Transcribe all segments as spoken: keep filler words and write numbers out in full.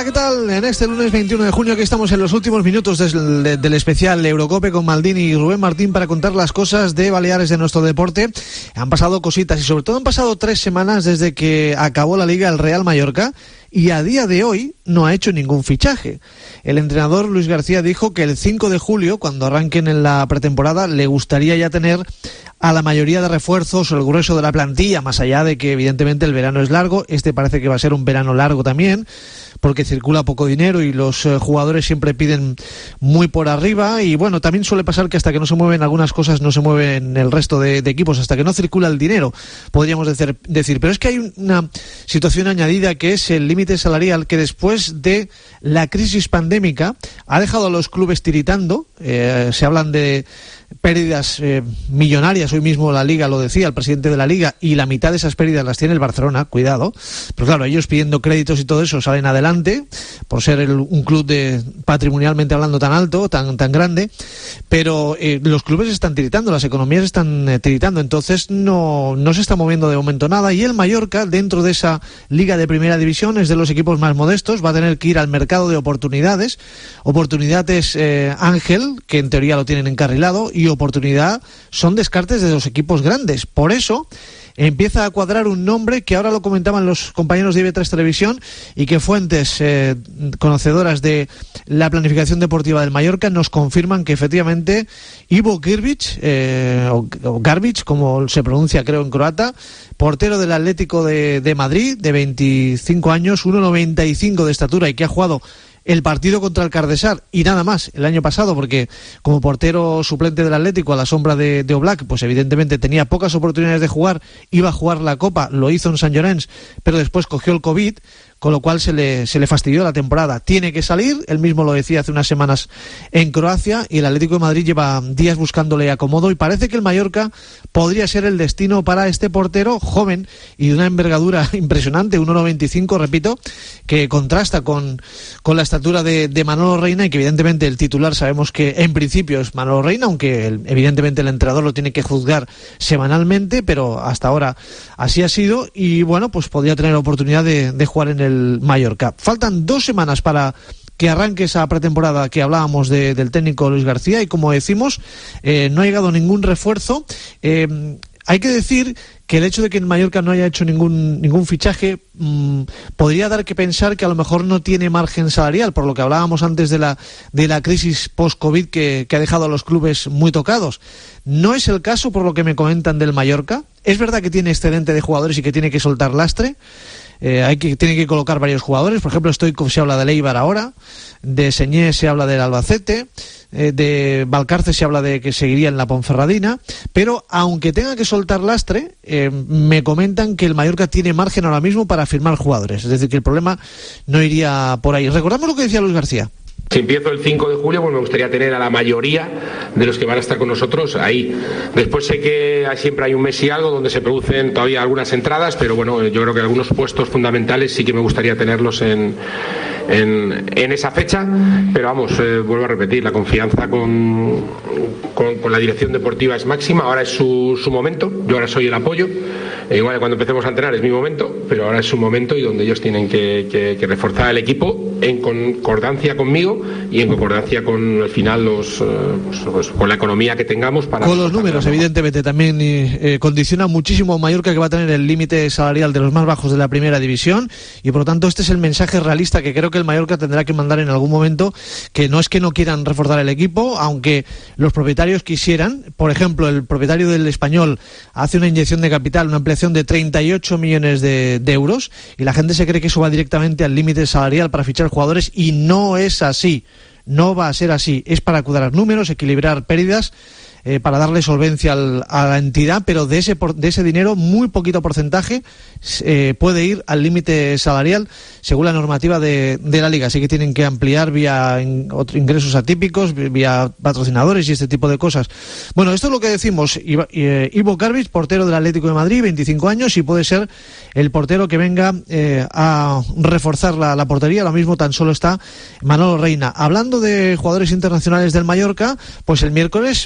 ¿qué tal? En este lunes veintiuno de junio, que estamos en los últimos minutos del, de, del especial Eurocope con Maldini y Rubén Martín para contar las cosas de Baleares de nuestro deporte. Han pasado cositas y sobre todo han pasado tres semanas desde que acabó la Liga el Real Mallorca y a día de hoy no ha hecho ningún fichaje. El entrenador Luis García dijo que el cinco de julio, cuando arranquen en la pretemporada, le gustaría ya tener a la mayoría de refuerzos o el grueso de la plantilla, más allá de que evidentemente el verano es largo. Este parece que va a ser un verano largo también, porque circula poco dinero y los eh, jugadores siempre piden muy por arriba, y bueno, también suele pasar que hasta que no se mueven algunas cosas no se mueven el resto de, de equipos, hasta que no circula el dinero, podríamos decir, decir. Pero es que hay una situación añadida, que es el límite salarial, que después de la crisis pandémica ha dejado a los clubes tiritando. Eh, se hablan de pérdidas eh, millonarias. Hoy mismo la Liga lo decía, el presidente de la Liga, y la mitad de esas pérdidas las tiene el Barcelona, cuidado. Pero claro, ellos pidiendo créditos y todo eso salen adelante por ser el, un club de patrimonialmente hablando tan alto, tan tan grande, pero eh, los clubes están tiritando, las economías están eh, tiritando, entonces no, no se está moviendo de momento nada, y el Mallorca, dentro de esa Liga de Primera División, es de los equipos más modestos, va a tener que ir al mercado de oportunidades, oportunidades eh, Ángel, que en teoría lo tienen encarrilado, y oportunidad son descartes de los equipos grandes. Por eso empieza a cuadrar un nombre que ahora lo comentaban los compañeros de I B tres Televisión, y que fuentes eh, conocedoras de la planificación deportiva del Mallorca nos confirman que efectivamente Ivo Grbić, eh, o, o Grbić, como se pronuncia creo en croata, portero del Atlético de, de Madrid, de veinticinco años, uno noventa y cinco de estatura, y que ha jugado el partido contra el Cardesar y nada más el año pasado, porque como portero suplente del Atlético a la sombra de, de Oblak, pues evidentemente tenía pocas oportunidades de jugar, iba a jugar la Copa, lo hizo en Sant Llorenç, pero después cogió el COVID, con lo cual se le, se le fastidió la temporada. Tiene que salir, él mismo lo decía hace unas semanas en Croacia, y el Atlético de Madrid lleva días buscándole acomodo, y parece que el Mallorca podría ser el destino para este portero joven y de una envergadura impresionante, uno noventa y cinco, repito, que contrasta con, con la estatura de, de Manolo Reina, y que evidentemente el titular sabemos que en principio es Manolo Reina, aunque el, evidentemente el entrenador lo tiene que juzgar semanalmente, pero hasta ahora así ha sido, y bueno, pues podría tener oportunidad de, de jugar en el el Mallorca. Faltan dos semanas para que arranque esa pretemporada que hablábamos de, del técnico Luis García, y como decimos, eh, no ha llegado ningún refuerzo. Eh, hay que decir que el hecho de que en Mallorca no haya hecho ningún ningún fichaje mmm, podría dar que pensar que a lo mejor no tiene margen salarial, por lo que hablábamos antes de la de la crisis post-COVID que, que ha dejado a los clubes muy tocados. No es el caso, por lo que me comentan del Mallorca. Es verdad que tiene excedente de jugadores y que tiene que soltar lastre. Eh, hay que tiene que colocar varios jugadores. Por ejemplo, Stoichkov se habla del Eibar ahora, de Señé se habla del Albacete, eh, de Valcarce se habla de que seguiría en la Ponferradina, pero aunque tenga que soltar lastre, eh, me comentan que el Mallorca tiene margen ahora mismo para firmar jugadores, es decir, que el problema no iría por ahí. Recordamos lo que decía Luis García. Si empiezo el cinco de julio, pues me gustaría tener a la mayoría de los que van a estar con nosotros ahí. Después sé que siempre hay un mes y algo donde se producen todavía algunas entradas, pero bueno, yo creo que algunos puestos fundamentales sí que me gustaría tenerlos en, en, en esa fecha. Pero vamos, eh, vuelvo a repetir, la confianza con, con, con la dirección deportiva es máxima. Ahora es su, su momento, yo ahora soy el apoyo. E igual cuando empecemos a entrenar es mi momento, pero ahora es su momento, y donde ellos tienen que, que, que reforzar el equipo en concordancia conmigo y en concordancia con al final los, pues, pues, con la economía que tengamos para con los números, evidentemente también eh, condiciona muchísimo a Mallorca, que va a tener el límite salarial de los más bajos de la primera división, y por lo tanto este es el mensaje realista que creo que el Mallorca tendrá que mandar en algún momento, que no es que no quieran reforzar el equipo, aunque los propietarios quisieran. Por ejemplo, el propietario del Español hace una inyección de capital, una ampliación de treinta y ocho millones de, de euros, y la gente se cree que eso va directamente al límite salarial para fichar jugadores, y no es así, no va a ser así. Es para cuadrar números, equilibrar pérdidas, eh, para darle solvencia al, a la entidad, pero de ese por, de ese dinero muy poquito porcentaje eh, puede ir al límite salarial según la normativa de, de la Liga, así que tienen que ampliar vía in, otro, ingresos atípicos, vía patrocinadores y este tipo de cosas. Bueno, esto es lo que decimos. Ivo, eh, Ivo Grbić, portero del Atlético de Madrid, veinticinco años, y puede ser el portero que venga eh, a reforzar la, la portería. Ahora mismo tan solo está Manolo Reina. Hablando de jugadores internacionales del Mallorca, pues el miércoles vamos a ver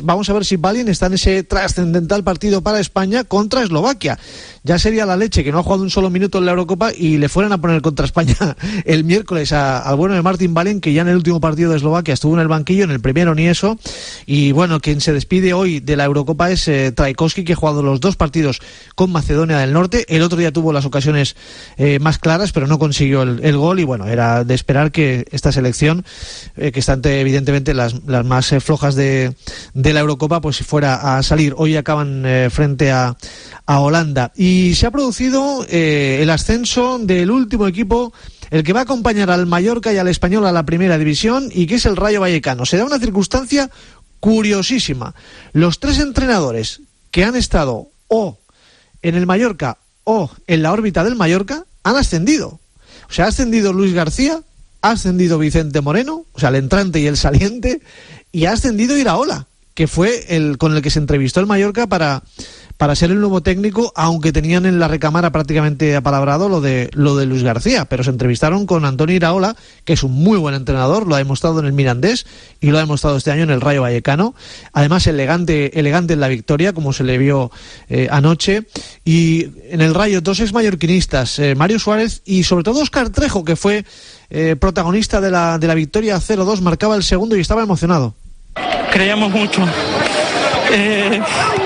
Jersey Valiant está en ese trascendental partido para España contra Eslovaquia. Ya sería la leche que no ha jugado un solo minuto en la Eurocopa y le fueran a poner contra España el miércoles a, al bueno de Martin Valiant, que ya en el último partido de Eslovaquia estuvo en el banquillo, en el primero ni eso. Y bueno, quien se despide hoy de la Eurocopa es eh, Trajkovski, que ha jugado los dos partidos con Macedonia del Norte. El otro día tuvo las ocasiones eh, más claras, pero no consiguió el, el gol. Y bueno, era de esperar que esta selección, eh, que está ante, evidentemente las, las más eh, flojas de, de la Eurocopa, pues fuera a salir. Hoy acaban eh, frente a, a Holanda. Y se ha producido eh, el ascenso del último equipo, el que va a acompañar al Mallorca y al Español a la primera división, y que es el Rayo Vallecano. Se da una circunstancia curiosísima. Los tres entrenadores que han estado o en el Mallorca o en la órbita del Mallorca han ascendido. O sea, ha ascendido Luis García, ha ascendido Vicente Moreno, o sea, el entrante y el saliente, y ha ascendido Iraola, que fue el con el que se entrevistó el Mallorca para, para ser el nuevo técnico, aunque tenían en la recámara prácticamente apalabrado lo de lo de Luis García, pero se entrevistaron con Antonio Iraola, que es un muy buen entrenador, lo ha demostrado en el Mirandés y lo ha demostrado este año en el Rayo Vallecano, además elegante elegante en la victoria, como se le vio eh, anoche. Y en el Rayo dos ex mallorquinistas, eh, Mario Suárez y sobre todo Óscar Trejo, que fue eh, protagonista de la, de la victoria cero dos, marcaba el segundo y estaba emocionado. Creíamos mucho, eh,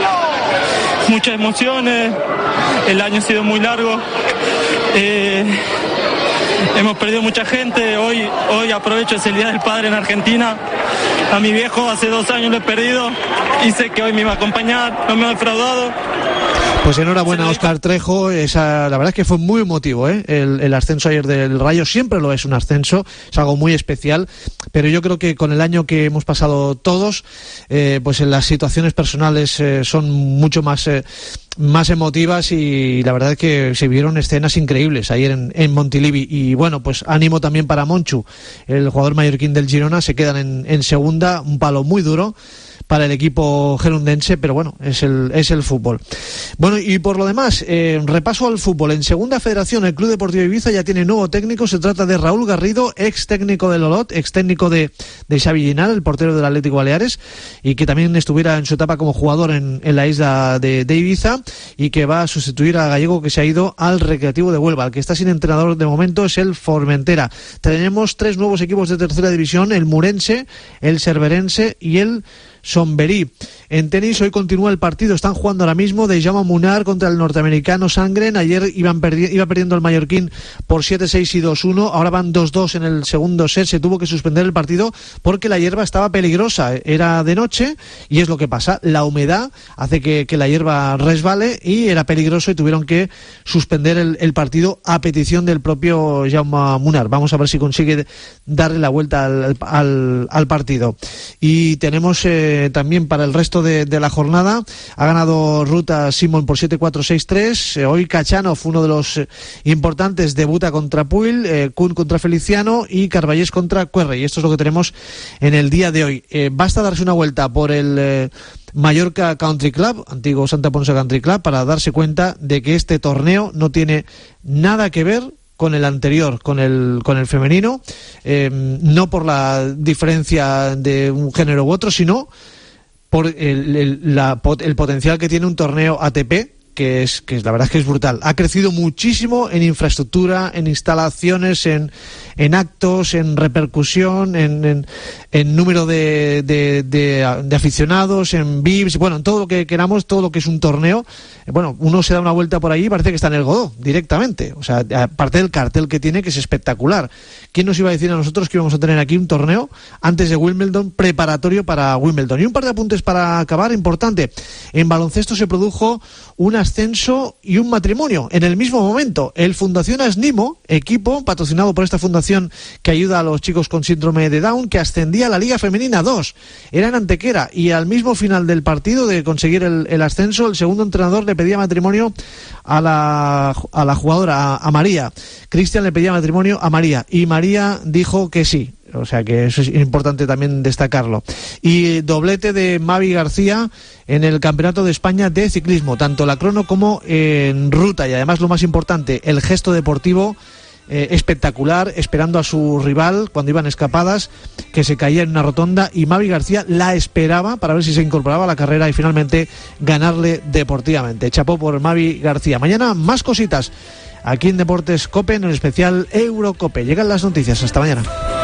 muchas emociones, el año ha sido muy largo, eh, hemos perdido mucha gente. Hoy, hoy aprovecho, es el Día del Padre en Argentina. A mi viejo hace dos años lo he perdido y sé que hoy me iba a acompañar, no me ha defraudado. Pues enhorabuena a Óscar Trejo, esa, la verdad es que fue muy emotivo, ¿eh? el, el ascenso ayer del Rayo, siempre lo es un ascenso, es algo muy especial, pero yo creo que con el año que hemos pasado todos, eh, pues en las situaciones personales eh, son mucho más... Eh, más emotivas, y la verdad es que se vieron escenas increíbles ayer en, en Montilivi. Y bueno, pues ánimo también para Monchu, el jugador mallorquín del Girona. Se quedan en, en segunda, un palo muy duro para el equipo gerundense, pero bueno, es el es el fútbol. Bueno, y por lo demás, eh, repaso al fútbol. En Segunda Federación, el Club Deportivo Ibiza ya tiene nuevo técnico. Se trata de Raúl Garrido, ex técnico del Olot, ex técnico de, de Xavi Ginar, el portero del Atlético Baleares, y que también estuviera en su etapa como jugador en, en la isla de, de Ibiza, y que va a sustituir a Gallego, que se ha ido al Recreativo de Huelva. El que está sin entrenador de momento es el Formentera. Tenemos tres nuevos equipos de tercera división: el Murense, el Cerverense y el Somberí. En tenis hoy continúa el partido, están jugando ahora mismo de Jaume Munar contra el norteamericano Sangren. Ayer iban perdi- iba perdiendo el mallorquín por siete seis y dos uno, ahora van dos dos en el segundo set. Se tuvo que suspender el partido porque la hierba estaba peligrosa, era de noche y es lo que pasa, la humedad hace que, que la hierba resbale y era peligroso y tuvieron que suspender el, el partido a petición del propio Jaume Munar. Vamos a ver si consigue darle la vuelta al, al, al partido. Y tenemos eh, también para el resto de, de la jornada, ha ganado Ruta Simon por siete cuatro seis tres. Eh, hoy Kachanov, uno de los eh, importantes, debuta contra Puig, eh, Kuhn contra Feliciano y Carballés contra Cuerre. Y esto es lo que tenemos en el día de hoy. Eh, basta darse una vuelta por el eh, Mallorca Country Club, antiguo Santa Ponsa Country Club, para darse cuenta de que este torneo no tiene nada que ver con el anterior, con el con el femenino, eh, no por la diferencia de un género u otro, sino por el, el, la, el potencial que tiene un torneo A T P, que es que es, la verdad es que es brutal. Ha crecido muchísimo en infraestructura, en instalaciones, en, en actos, en repercusión, en, en, en número de, de, de, de aficionados, en V I Ps, bueno, en todo lo que queramos, todo lo que es un torneo. Bueno, uno se da una vuelta por ahí y parece que está en el Godó, directamente. O sea, aparte del cartel que tiene, que es espectacular. ¿Quién nos iba a decir a nosotros que íbamos a tener aquí un torneo antes de Wimbledon, preparatorio para Wimbledon? Y un par de apuntes para acabar, importante. En baloncesto se produjo un ascenso y un matrimonio en el mismo momento. El Fundación Asnimo, equipo patrocinado por esta fundación que ayuda a los chicos con síndrome de Down, que ascendía a la Liga Femenina dos. Era en Antequera, y al mismo final del partido de conseguir el, el ascenso, el segundo entrenador le pedía matrimonio a la, a la jugadora, a, a María. Cristian le pedía matrimonio a María y María dijo que sí. O sea que eso es importante también destacarlo. Y doblete de Mavi García en el Campeonato de España de ciclismo, tanto la crono como en ruta. Y además, lo más importante, el gesto deportivo eh, espectacular, esperando a su rival cuando iban escapadas, que se caía en una rotonda, y Mavi García la esperaba para ver si se incorporaba a la carrera y finalmente ganarle deportivamente. Chapó por Mavi García. Mañana más cositas aquí en Deportes COPE, en el especial Eurocope. Llegan las noticias. Hasta mañana.